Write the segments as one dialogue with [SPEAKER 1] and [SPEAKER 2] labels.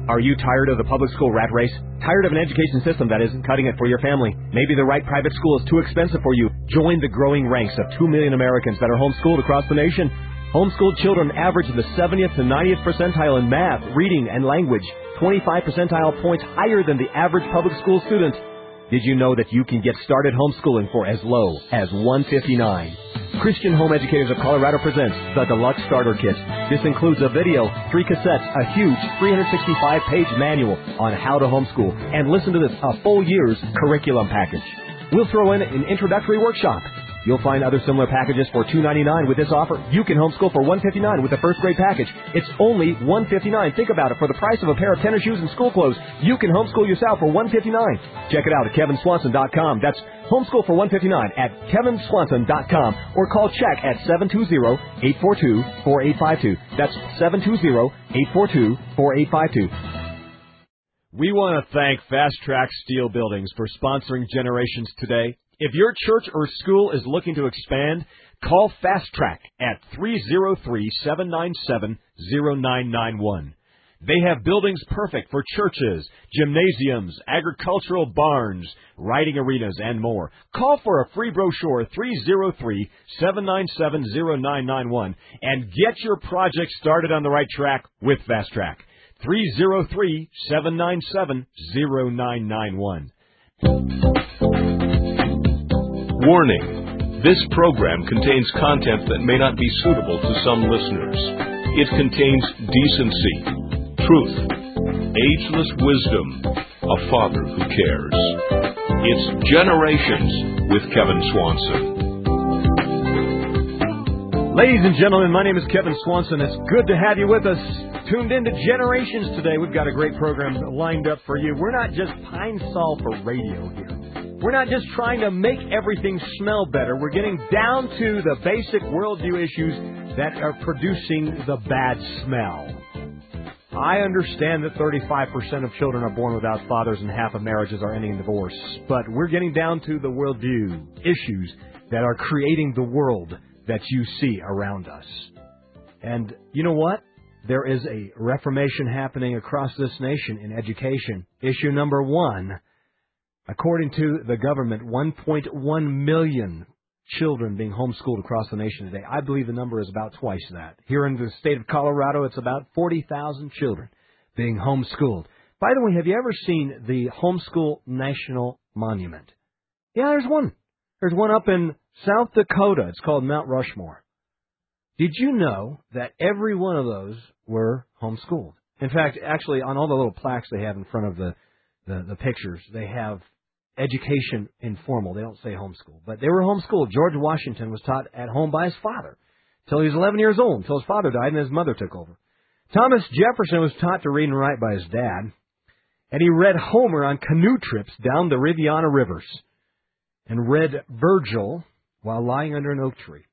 [SPEAKER 1] Are you tired of the public school rat race? Tired of an education system that isn't cutting it for your family? Maybe the right private school is too expensive for you. Join the growing ranks of 2 million Americans that are homeschooled across the nation. Homeschooled children average in the 70th to 90th percentile in math, reading, and language, 25 percentile points higher than the average public school student. Did you know that you can get started homeschooling for as low as $159? Christian Home Educators of Colorado presents the Deluxe Starter Kit. This includes a video, 3 cassettes, a huge 365-page manual on how to homeschool, and listen to this, a full year's curriculum package. We'll throw in an introductory workshop. You'll find other similar packages for $2.99 with this offer. You can homeschool for $159 with the first grade package. It's only $159. Think about it. For the price of a pair of tennis shoes and school clothes, you can homeschool yourself for $159. Check it out at kevinswanson.com. That's homeschool for $159 at kevinswanson.com, or call check at 720-842-4852. That's 720-842-4852.
[SPEAKER 2] We want to thank Fast Track Steel Buildings for sponsoring Generations today. If your church or school is looking to expand, call Fast Track at 303-797-0991. They have buildings perfect for churches, gymnasiums, agricultural barns, riding arenas, and more. Call for a free brochure, 303-797-0991, and get your project started on the right track with Fast Track. 303-797-0991.
[SPEAKER 3] Warning. This program contains content that may not be suitable to some listeners. It contains decency, truth, ageless wisdom, a father who cares. It's Generations with Kevin Swanson.
[SPEAKER 2] Ladies and gentlemen, my name is Kevin Swanson. It's good to have you with us. Tuned into Generations today. We've got a great program lined up for you. We're not just pine sol for radio here. We're not just trying to make everything smell better. We're getting down to the basic worldview issues that are producing the bad smell. I understand that 35% of children are born without fathers and half of marriages are ending in divorce. But we're getting down to the worldview issues that are creating the world that you see around us. And you know what? There is a reformation happening across this nation in education. Issue number 1. According to the government, 1.1 million children being homeschooled across the nation today. I believe the number is about twice that. Here in the state of Colorado, it's about 40,000 children being homeschooled. By the way, have you ever seen the Homeschool National Monument? Yeah, there's one. There's one up in South Dakota. It's called Mount Rushmore. Did you know that every one of those were homeschooled? In fact, actually, on all the little plaques they have in front of the pictures, they have education informal. They don't say homeschool, but they were homeschooled. George Washington was taught at home by his father until he was 11 years old, until his father died and his mother took over. Thomas Jefferson was taught to read and write by his dad, and he read Homer on canoe trips down the Riviera rivers and read Virgil while lying under an oak tree.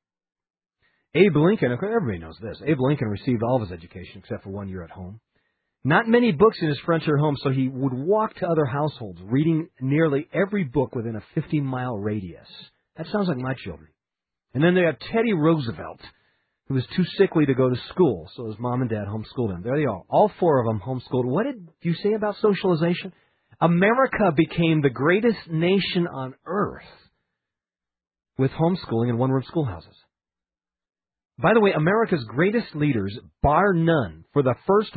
[SPEAKER 2] Abe Lincoln, everybody knows this, Abe Lincoln received all of his education except for 1 year at home. Not many books in his frontier home, so he would walk to other households, reading nearly every book within a 50-mile radius. That sounds like my children. And then they had Teddy Roosevelt, who was too sickly to go to school, so his mom and dad homeschooled him. There they are, all 4 of them homeschooled. What did you say about socialization? America became the greatest nation on earth with homeschooling in one-room schoolhouses. By the way, America's greatest leaders, bar none, for the first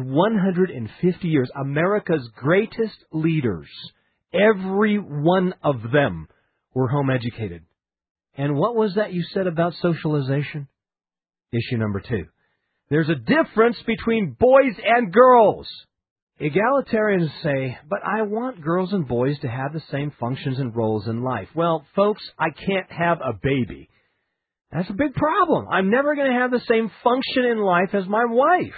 [SPEAKER 2] 150 years, America's greatest leaders, every one of them were home educated. And what was that you said about socialization? Issue number 2. There's a difference between boys and girls. Egalitarians say, but I want girls and boys to have the same functions and roles in life. Well, folks, I can't have a baby. That's a big problem. I'm never going to have the same function in life as my wife.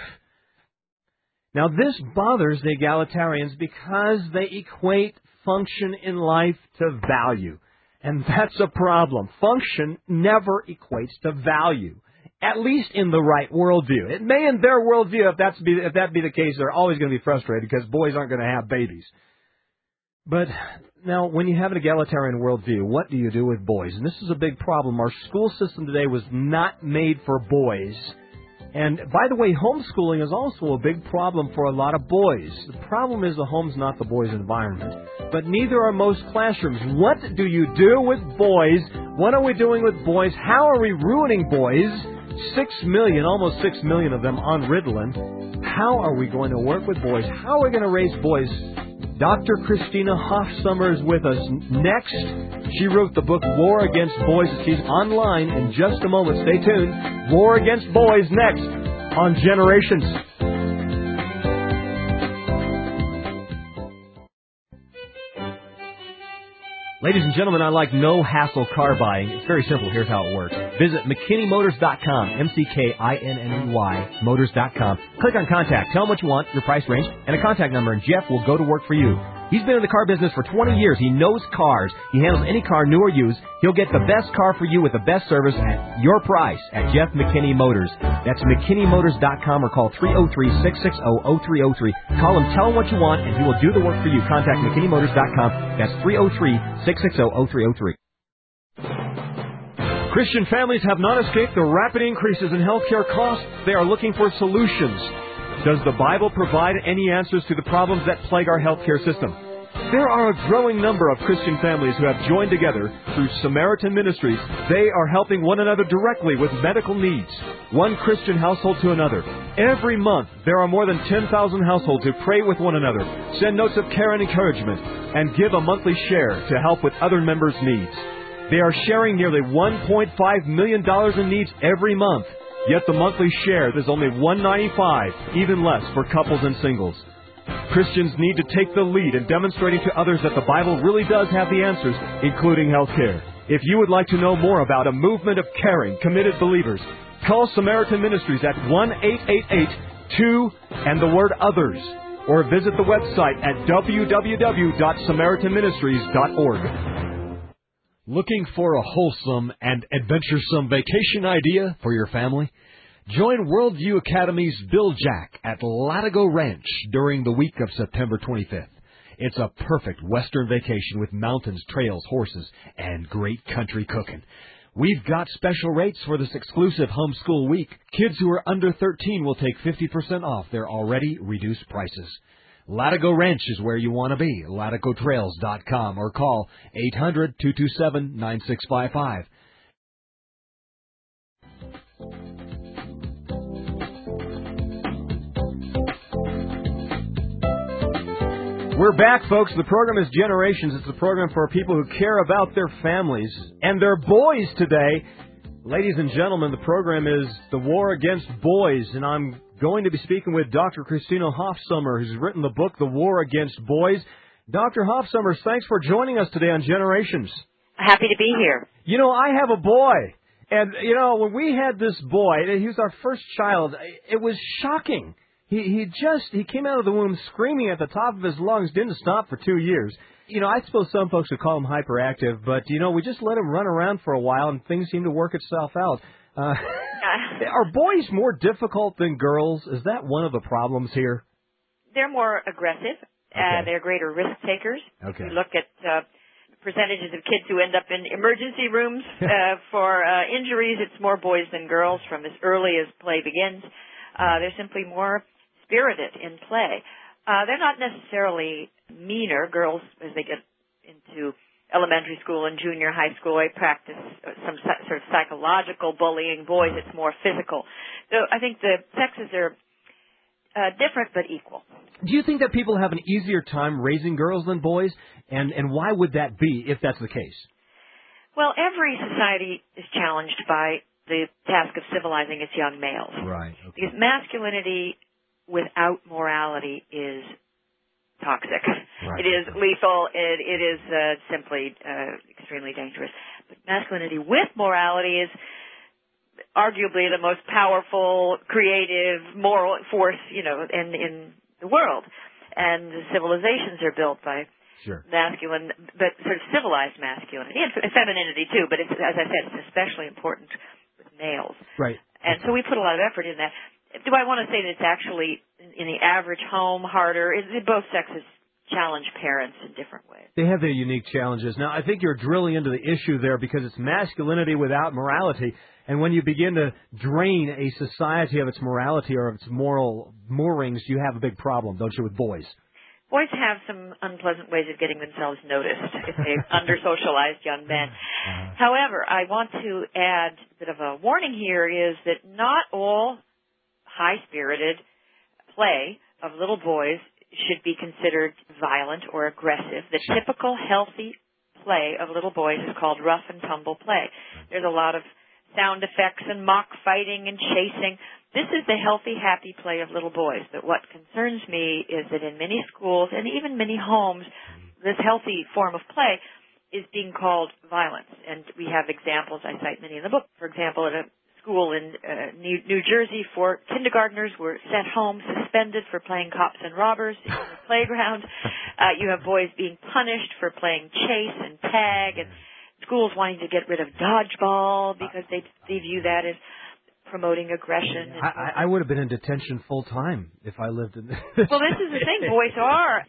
[SPEAKER 2] Now, this bothers the egalitarians because they equate function in life to value. And that's a problem. Function never equates to value, at least in the right worldview. It may in their worldview, if that be the case, they're always going to be frustrated because boys aren't going to have babies. But now, when you have an egalitarian worldview, what do you do with boys? And this is a big problem. Our school system today was not made for boys. And by the way, homeschooling is also a big problem for a lot of boys. The problem is the home's not the boys' environment, but neither are most classrooms. What do you do with boys? What are we doing with boys? How are we ruining boys? 6 million, almost 6 million of them on Ritalin. How are we going to work with boys? How are we going to raise boys? Dr. Christina Hofsummer is with us next. She wrote the book War Against Boys. She's online in just a moment. Stay tuned. War Against Boys next on Generations. Ladies and gentlemen, I like no-hassle car buying. It's very simple. Here's how it works. Visit McKinneyMotors.com, McKinney Motors.com. Click on Contact. Tell them what you want, your price range, and a contact number, and Jeff will go to work for you. He's been in the car business for 20 years. He knows cars. He handles any car, new or used. He'll get the best car for you with the best service at your price at Jeff McKinney Motors. That's McKinneyMotors.com or call 303-660-0303. Call him, tell him what you want, and he will do the work for you. Contact McKinneyMotors.com. That's 303-660-0303. Christian families have not escaped the rapid increases in healthcare costs. They are looking for solutions. Does the Bible provide any answers to the problems that plague our healthcare system? There are a growing number of Christian families who have joined together through Samaritan Ministries. They are helping one another directly with medical needs, one Christian household to another. Every month, there are more than 10,000 households who pray with one another, send notes of care and encouragement, and give a monthly share to help with other members' needs. They are sharing nearly $1.5 million in needs every month. Yet the monthly share is only $195, even less for couples and singles. Christians need to take the lead in demonstrating to others that the Bible really does have the answers, including health care. If you would like to know more about a movement of caring, committed believers, call Samaritan Ministries at 1-888-2 and the word others, or visit the website at www.samaritanministries.org. Looking for a wholesome and adventuresome vacation idea for your family? Join Worldview Academy's Bill Jack at Latigo Ranch during the week of September 25th. It's a perfect Western vacation with mountains, trails, horses, and great country cooking. We've got special rates for this exclusive homeschool week. Kids who are under 13 will take 50% off their already reduced prices. Latigo Ranch is where you want to be. LatigoTrails.com or call 800-227-9655. We're back, folks. The program is Generations. It's a program for people who care about their families and their boys today. Ladies and gentlemen, the program is The War Against Boys, and I'm going to be speaking with Dr. Christina Hofsummer, who's written the book, The War Against Boys. Dr. Hofsummer, thanks for joining us today on Generations.
[SPEAKER 4] Happy to be here.
[SPEAKER 2] You know, I have a boy, and, you know, when we had this boy, he was our first child, it was shocking. He came out of the womb screaming at the top of his lungs, didn't stop for 2 years. You know, I suppose some folks would call him hyperactive, but, you know, we just let him run around for a while, and things seem to work itself out. Are boys more difficult than girls? Is that one of the problems here?
[SPEAKER 4] They're more aggressive. Okay. They're greater risk takers.
[SPEAKER 2] Okay.
[SPEAKER 4] If you look at percentages of kids who end up in emergency rooms for injuries, it's more boys than girls from as early as play begins. They're simply more spirited in play. They're not necessarily meaner. Girls, as they get into elementary school and junior high school, they practice some sort of psychological bullying. Boys, it's more physical. So I think the sexes are different but equal.
[SPEAKER 2] Do you think that people have an easier time raising girls than boys? And why would that be, if that's the case?
[SPEAKER 4] Well, every society is challenged by the task of civilizing its young males.
[SPEAKER 2] Right. Okay.
[SPEAKER 4] Because masculinity without morality is toxic. Right. It is lethal. It is simply extremely dangerous. But masculinity with morality is arguably the most powerful, creative, moral force, you know, in the world. And the civilizations are built by masculine, but sort of civilized masculinity and femininity too. But it's, as I said, it's especially important with males.
[SPEAKER 2] Right.
[SPEAKER 4] And so we put a lot of effort in that. Do I want to say that it's actually, in the average home, harder? Both sexes challenge parents in different ways.
[SPEAKER 2] They have their unique challenges. Now, I think you're drilling into the issue there because it's masculinity without morality. And when you begin to drain a society of its morality or of its moral moorings, you have a big problem, don't you, with boys?
[SPEAKER 4] Boys have some unpleasant ways of getting themselves noticed if they've under-socialized young men. However, I want to add a bit of a warning here is that not all high-spirited play of little boys should be considered violent or aggressive. The typical healthy play of little boys is called rough and tumble play. There's a lot of sound effects and mock fighting and chasing. This is the healthy, happy play of little boys. But what concerns me is that in many schools and even many homes, this healthy form of play is being called violence. And we have examples, I cite many in the book. For example, at a school in New Jersey, 4 kindergartners were sent home suspended for playing cops and robbers in the playground. You have boys being punished for playing chase and tag, and schools wanting to get rid of dodgeball because they view that as promoting aggression.
[SPEAKER 2] I would have been in detention full time if I lived in this.
[SPEAKER 4] Well, this is the thing. Boys are,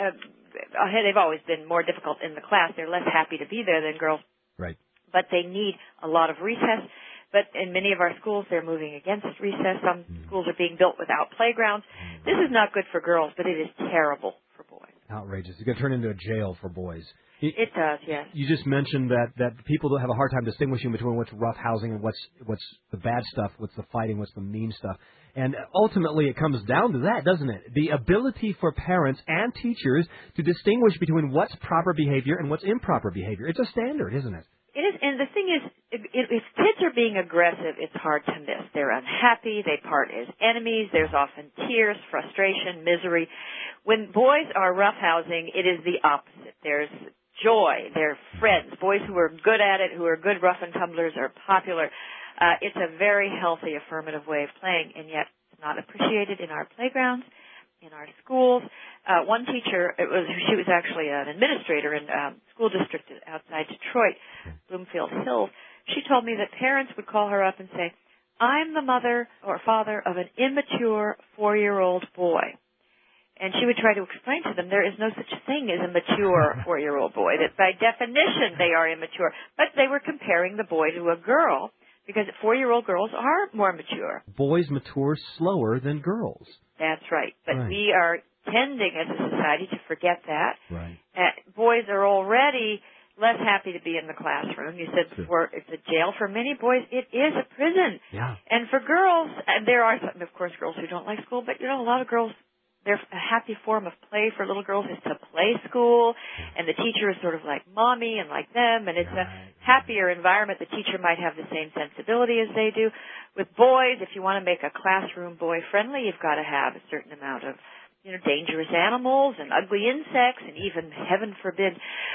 [SPEAKER 4] they've always been more difficult in the class. They're less happy to be there than girls.
[SPEAKER 2] Right.
[SPEAKER 4] But they need a lot of recess. But in many of our schools, they're moving against recess. Some schools are being built without playgrounds. This is not good for girls, but it is terrible for boys.
[SPEAKER 2] Outrageous. It's going to turn into a jail for boys.
[SPEAKER 4] It does, yes.
[SPEAKER 2] You just mentioned that people don't have a hard time distinguishing between what's rough housing and what's the bad stuff, what's the fighting, what's the mean stuff. And ultimately it comes down to that, doesn't it? The ability for parents and teachers to distinguish between what's proper behavior and what's improper behavior. It's a standard, isn't it?
[SPEAKER 4] It is, and the thing is, if kids are being aggressive, it's hard to miss. They're unhappy, they part as enemies, there's often tears, frustration, misery. When boys are roughhousing, it is the opposite. There's joy, they're friends. Boys who are good at it, who are good rough and tumblers, are popular. It's a very healthy, affirmative way of playing, and yet it's not appreciated in our playgrounds, in our schools. One teacher, she was actually an administrator in a school district outside Detroit, Bloomfield Hills. She told me that parents would call her up and say, "I'm the mother or father of an immature 4-year-old boy." And she would try to explain to them there is no such thing as a mature 4-year-old boy, that by definition they are immature. But they were comparing the boy to a girl because 4-year-old girls are more mature.
[SPEAKER 2] Boys mature slower than girls.
[SPEAKER 4] That's right. But we are tending as a society to forget that.
[SPEAKER 2] Right.
[SPEAKER 4] Boys are already less happy to be in the classroom. You said before it's a jail. For many boys, it is a prison.
[SPEAKER 2] Yeah.
[SPEAKER 4] And for girls, and there are, of course, girls who don't like school, but, a lot of girls, a happy form of play for little girls is to play school, and the teacher is sort of like mommy and like them, and it's a happier environment. The teacher might have the same sensibility as they do. With boys, if you want to make a classroom boy-friendly, you've got to have a certain amount of, dangerous animals and ugly insects and even, heaven forbid,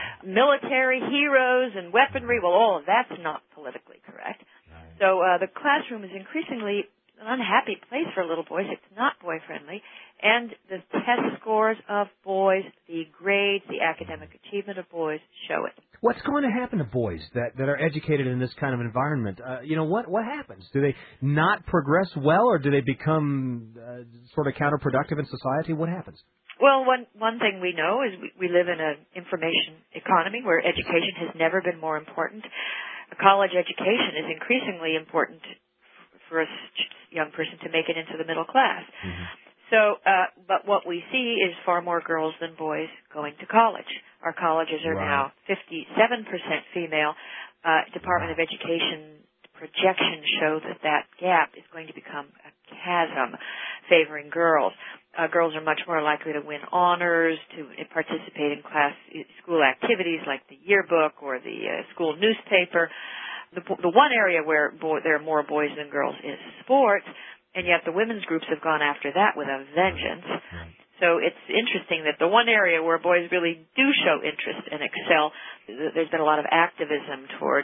[SPEAKER 4] military heroes and weaponry. Well, all of that's not politically correct. So the classroom is increasingly an unhappy place for little boys. It's not boy-friendly. And the test scores of boys, the grades, the academic achievement of boys show it.
[SPEAKER 2] What's going to happen to boys that are educated in this kind of environment? What happens? Do they not progress well, or do they become sort of counterproductive in society? What happens?
[SPEAKER 4] Well, one thing we know is we live in an information economy where education has never been more important. A college education is increasingly important for a young person to make it into the middle class. Mm-hmm. So, but what we see is far more girls than boys going to college. Our colleges are now 57% female. Department of Education projections show that gap is going to become a chasm favoring girls. Girls are much more likely to win honors, to participate in school activities like the yearbook or the school newspaper. The one area where there are more boys than girls is sports. And yet the women's groups have gone after that with a vengeance. Right. So it's interesting that the one area where boys really do show interest and excel, there's been a lot of activism towards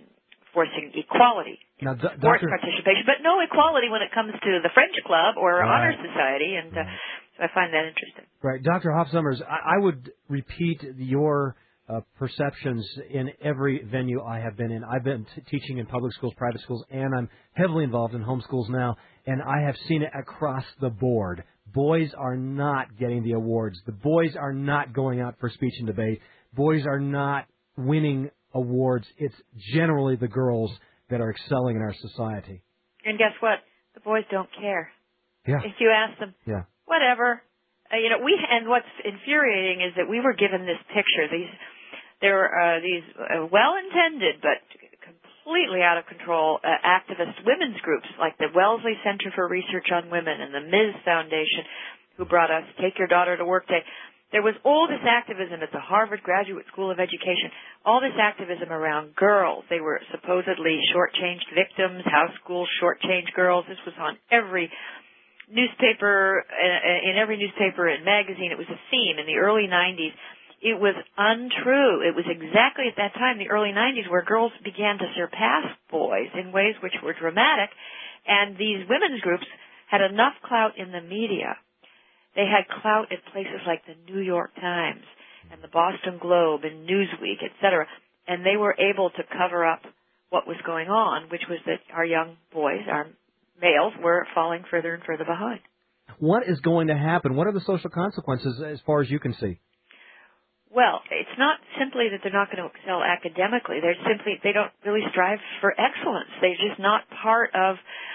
[SPEAKER 4] forcing equality in sports participation, but no equality when it comes to the French Club or Honor Society. And so I find that interesting.
[SPEAKER 2] Right. Dr. Hoff-Sommers, I would repeat your perceptions in every venue I have been in. I've been teaching in public schools, private schools, and I'm heavily involved in homeschools now, and I have seen it across the board. Boys are not getting the awards. The boys are not going out for speech and debate. Boys are not winning awards. It's generally the girls that are excelling in our society.
[SPEAKER 4] And guess what? The boys don't care.
[SPEAKER 2] Yeah.
[SPEAKER 4] If you ask them,
[SPEAKER 2] yeah.
[SPEAKER 4] whatever. And what's infuriating is that we were given this picture. There were these well-intended but completely out of control activist women's groups like the Wellesley Center for Research on Women and the Ms. Foundation, who brought us Take Your Daughter to Work Day. There was all this activism at the Harvard Graduate School of Education, all this activism around girls. They were supposedly shortchanged victims, house schools shortchanged girls. This was on every newspaper, in every newspaper and magazine. It was a theme in the early 90s. It was untrue. It was exactly at that time, the early 90s, where girls began to surpass boys in ways which were dramatic. And these women's groups had enough clout in the media. They had clout at places like the New York Times and the Boston Globe and Newsweek, etc. And they were able to cover up what was going on, which was that our young boys, our males, were falling further and further behind.
[SPEAKER 2] What is going to happen? What are the social consequences as far as you can see?
[SPEAKER 4] Well, it's not simply that they're not going to excel academically. They don't really strive for excellence. They're just not part of,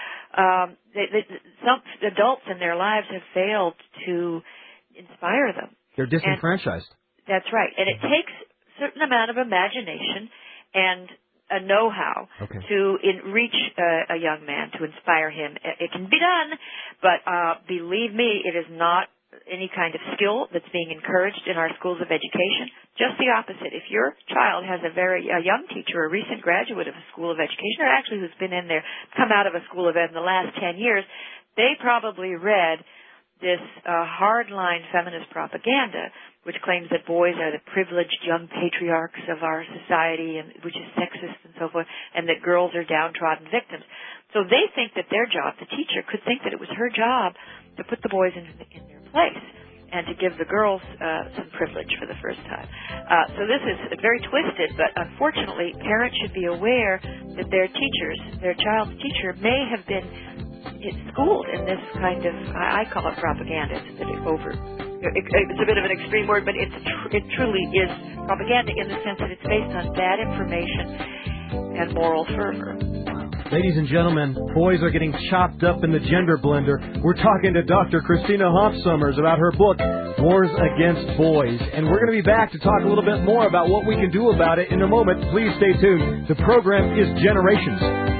[SPEAKER 4] some adults in their lives have failed to inspire them.
[SPEAKER 2] They're disenfranchised.
[SPEAKER 4] That's right. And it takes a certain amount of imagination and a know-how to reach a young man, to inspire him. It can be done, but believe me, it is not any kind of skill that's being encouraged in our schools of education. Just the opposite. If your child has a young teacher, a recent graduate of a school of education, or actually who's been in there, come out of a school of ed in the last 10 years, they probably read this hardline feminist propaganda, which claims that boys are the privileged young patriarchs of our society, and which is sexist and so forth, and that girls are downtrodden victims. So they think that their job, the teacher, could think that it was her job to put the boys in their place and to give the girls some privilege for the first time. So this is very twisted, but unfortunately, parents should be aware that their child's teacher may have been schooled in this kind of, I call it propaganda. It's a bit of an extreme word, but it truly is propaganda in the sense that it's based on bad information and moral fervor.
[SPEAKER 2] Ladies and gentlemen, boys are getting chopped up in the gender blender. We're talking to Dr. Christina Hoff-Sommers about her book, Wars Against Boys. And we're going to be back to talk a little bit more about what we can do about it in a moment. Please stay tuned. The program is Generations.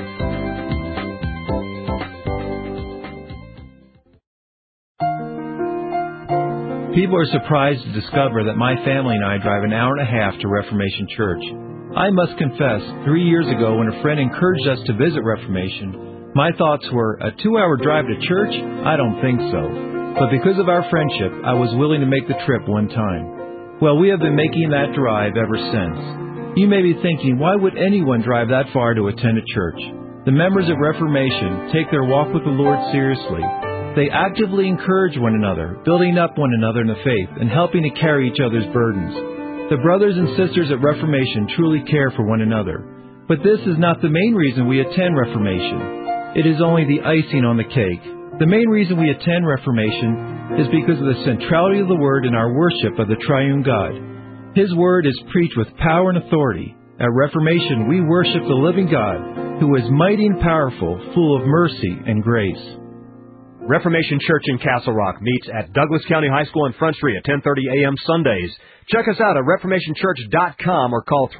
[SPEAKER 5] People are surprised to discover that my family and I drive an hour and a half to Reformation Church. I must confess, 3 years ago when a friend encouraged us to visit Reformation, my thoughts were, a 2-hour drive to church? I don't think so. But because of our friendship, I was willing to make the trip one time. Well, we have been making that drive ever since. You may be thinking, why would anyone drive that far to attend a church? The members of Reformation take their walk with the Lord seriously. They actively encourage one another, building up one another in the faith and helping to carry each other's burdens. The brothers and sisters at Reformation truly care for one another. But this is not the main reason we attend Reformation. It is only the icing on the cake. The main reason we attend Reformation is because of the centrality of the Word in our worship of the Triune God. His Word is preached with power and authority. At Reformation, we worship the living God, who is mighty and powerful, full of mercy and grace.
[SPEAKER 1] Reformation Church in Castle Rock meets at Douglas County High School in Front Street at 10:30 a.m. Sundays. Check us out at reformationchurch.com or call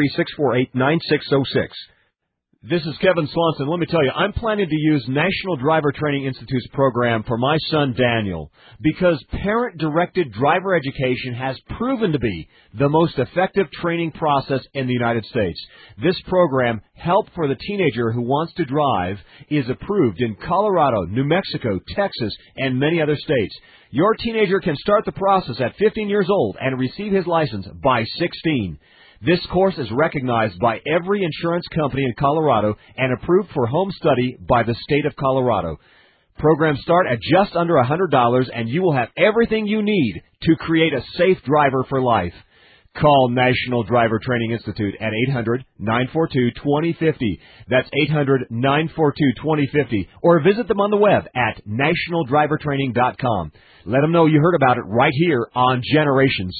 [SPEAKER 1] 303-648-9606. This is Kevin Swanson. Let me tell you, I'm planning to use National Driver Training Institute's program for my son Daniel because parent-directed driver education has proven to be the most effective training process in the United States. This program, Help for the Teenager Who Wants to Drive, is approved in Colorado, New Mexico, Texas, and many other states. Your teenager can start the process at 15 years old and receive his license by 16. This course is recognized by every insurance company in Colorado and approved for home study by the state of Colorado. Programs start at just under $100, and you will have everything you need to create a safe driver for life. Call National Driver Training Institute at 800-942-2050. That's 800-942-2050. Or visit them on the web at nationaldrivertraining.com. Let them know you heard about it right here on Generations.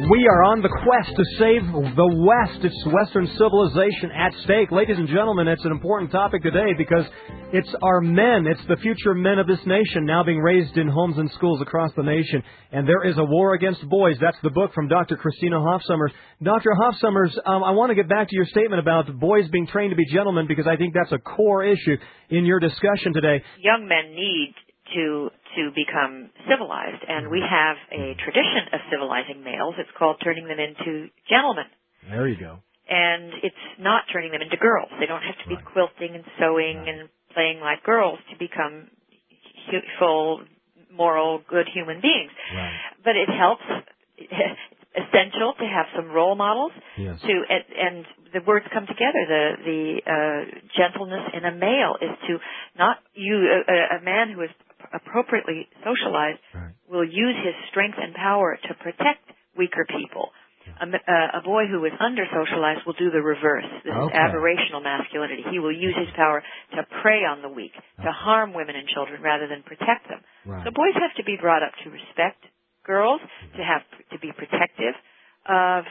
[SPEAKER 2] We are on the quest to save the West. It's Western civilization at stake. Ladies and gentlemen, it's an important topic today because it's our men. It's the future men of this nation now being raised in homes and schools across the nation. And there is a war against boys. That's the book from Dr. Christina Hofsummers. Dr. Hofsummers, I want to get back to your statement about boys being trained to be gentlemen because I think that's a core issue in your discussion today.
[SPEAKER 4] Young men need to become civilized, and we have a tradition of civilizing males. It's called turning them into gentlemen.
[SPEAKER 2] There you go.
[SPEAKER 4] And it's not turning them into girls. They don't have to be quilting and sewing and playing like girls to become full, moral, good human beings.
[SPEAKER 2] Right.
[SPEAKER 4] But it helps. It's essential to have some role models.
[SPEAKER 2] Yes.
[SPEAKER 4] And the words come together. The gentleness in a male is to not a man who is appropriately socialized will use his strength and power to protect weaker people. A boy who is under-socialized will do the reverse. This is aberrational masculinity. He will use his power to prey on the weak, to harm women and children rather than protect them.
[SPEAKER 2] Right.
[SPEAKER 4] So boys have to be brought up to respect girls, to be protective of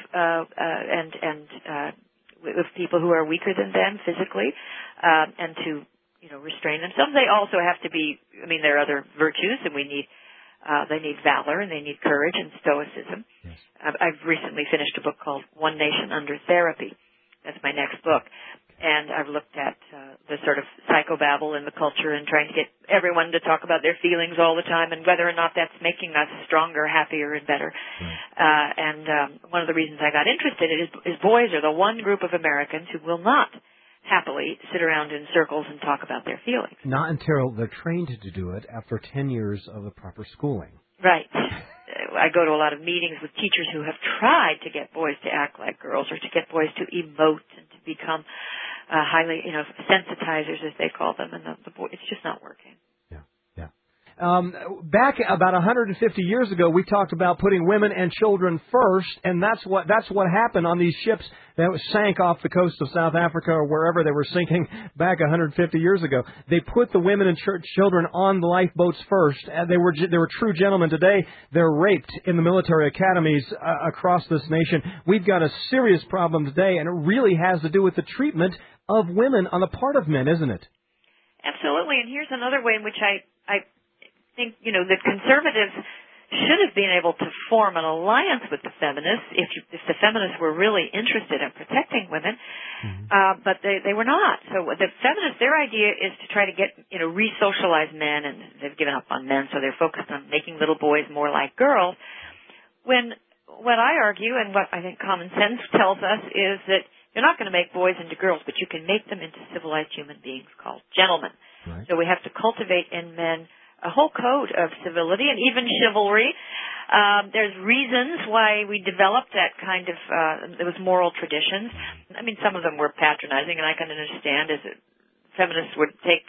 [SPEAKER 4] with people who are weaker than them physically, and to restrain themselves. They also have to be. There are other virtues, and they need valor and they need courage and stoicism.
[SPEAKER 2] Yes.
[SPEAKER 4] I've recently finished a book called One Nation Under Therapy. That's my next book. And I've looked at the sort of psychobabble in the culture and trying to get everyone to talk about their feelings all the time and whether or not that's making us stronger, happier, and better. And one of the reasons I got interested is boys are the one group of Americans who will not happily sit around in circles and talk about their feelings.
[SPEAKER 2] Not until they're trained to do it after 10 years of the proper schooling.
[SPEAKER 4] Right. I go to a lot of meetings with teachers who have tried to get boys to act like girls or to get boys to emote and to become highly, sensitizers, as they call them, and the boy, it's just not working.
[SPEAKER 2] Back about 150 years ago, we talked about putting women and children first, and that's what happened on these ships that sank off the coast of South Africa or wherever they were sinking back 150 years ago. They put the women and children on the lifeboats first, and they were true gentlemen. Today, they're raped in the military academies across this nation. We've got a serious problem today, and it really has to do with the treatment of women on the part of men, isn't it?
[SPEAKER 4] Absolutely, and here's another way in which I think, that conservatives should have been able to form an alliance with the feminists if the feminists were really interested in protecting women, but they were not. So the feminists, their idea is to try to get, re-socialize men, and they've given up on men, so they're focused on making little boys more like girls. When what I argue and what I think common sense tells us is that you're not going to make boys into girls, but you can make them into civilized human beings called gentlemen.
[SPEAKER 2] Right. So
[SPEAKER 4] we have to cultivate in men a whole code of civility and even chivalry. There's reasons why we developed that kind of those moral traditions. Some of them were patronizing, and I can understand as feminists would take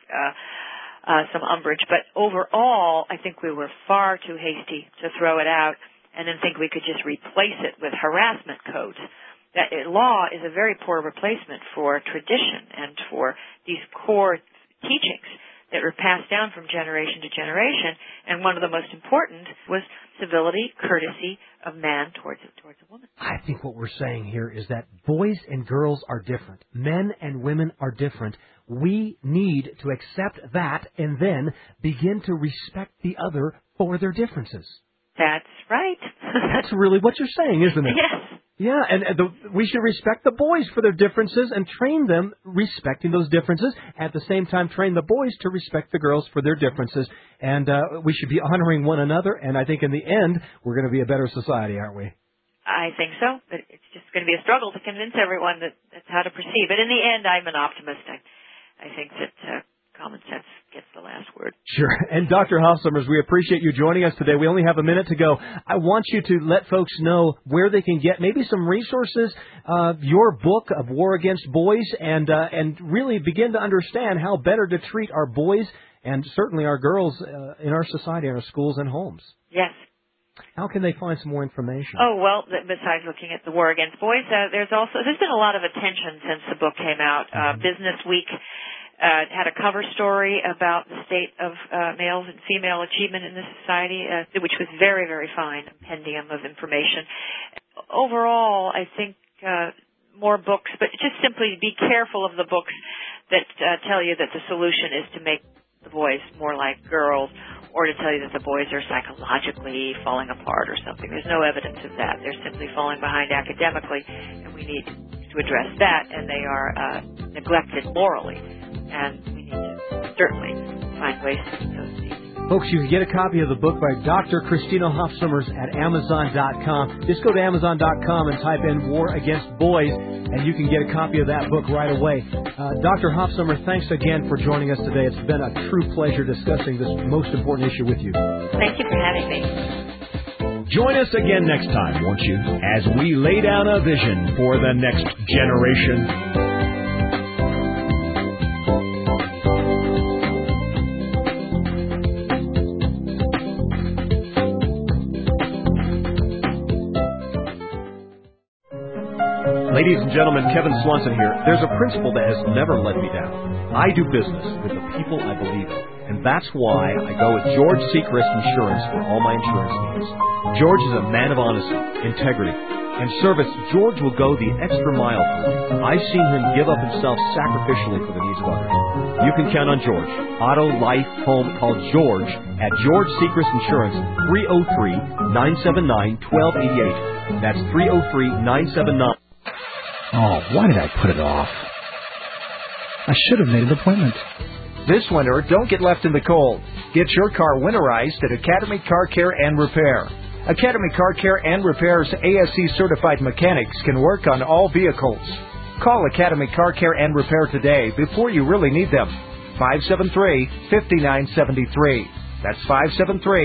[SPEAKER 4] some umbrage. But overall, I think we were far too hasty to throw it out and then think we could just replace it with harassment codes. That law is a very poor replacement for tradition and for these core teachings that were passed down from generation to generation, and one of the most important was civility, courtesy of man towards a woman.
[SPEAKER 2] I think what we're saying here is that boys and girls are different. Men and women are different. We need to accept that and then begin to respect the other for their differences.
[SPEAKER 4] That's right.
[SPEAKER 2] That's really what you're saying, isn't it?
[SPEAKER 4] Yes.
[SPEAKER 2] Yeah, and we should respect the boys for their differences and train them respecting those differences. At the same time, train the boys to respect the girls for their differences. And we should be honoring one another. And I think in the end, we're going to be a better society, aren't we?
[SPEAKER 4] I think so. But it's just going to be a struggle to convince everyone that that's how to proceed. But in the end, I'm an optimist. I think that common sense gets the last word.
[SPEAKER 2] Sure. And Dr. Hofsummers, we appreciate you joining us today. We only have a minute to go. I want you to let folks know where they can get maybe some resources, your book of War Against Boys, and really begin to understand how better to treat our boys and certainly our girls in our society, in our schools and homes.
[SPEAKER 4] Yes.
[SPEAKER 2] How can they find some more information?
[SPEAKER 4] Oh, well, besides looking at the War Against Boys, there's been a lot of attention since the book came out. Business Week had a cover story about the state of males and female achievement in this society, which was very, very fine, a compendium of information. overall, I think more books, but just simply be careful of the books that tell you that the solution is to make the boys more like girls, or to tell you that the boys are psychologically falling apart or something. There's no evidence of that. They're simply falling behind academically, and we need to address that, and they are neglected morally, and we need to certainly find ways to meet those needs.
[SPEAKER 2] Folks, you can get a copy of the book by Dr. Christina Hofsummers at Amazon.com. Just go to Amazon.com and type in War Against Boys, and you can get a copy of that book right away. Dr. Hofsummers, thanks again for joining us today. It's been a true pleasure discussing this most important issue with you.
[SPEAKER 4] Thank you for having me.
[SPEAKER 1] Join us again next time, won't you, as we lay down a vision for the next generation. Ladies and gentlemen, Kevin Swanson here. There's a principle that has never let me down. I do business with the people I believe in, and that's why I go with George Sechrist Insurance for all my insurance needs. George is a man of honesty, integrity, and service. George will go the extra mile for you. I've seen him give up himself sacrificially for the needs of others. You can count on George. Auto, life, home, call George at George Sechrist Insurance, 303-979-1288. That's 303-979.
[SPEAKER 6] Oh, why did I put it off? I should have made an appointment.
[SPEAKER 7] This winter, don't get left in the cold. Get your car winterized at Academy Car Care and Repair. Academy Car Care and Repair's ASE-certified mechanics can work on all vehicles. Call Academy Car Care and Repair today before you really need them. 573-5973. That's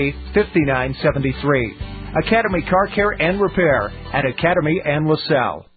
[SPEAKER 7] 573-5973. Academy Car Care and Repair at Academy and LaSalle.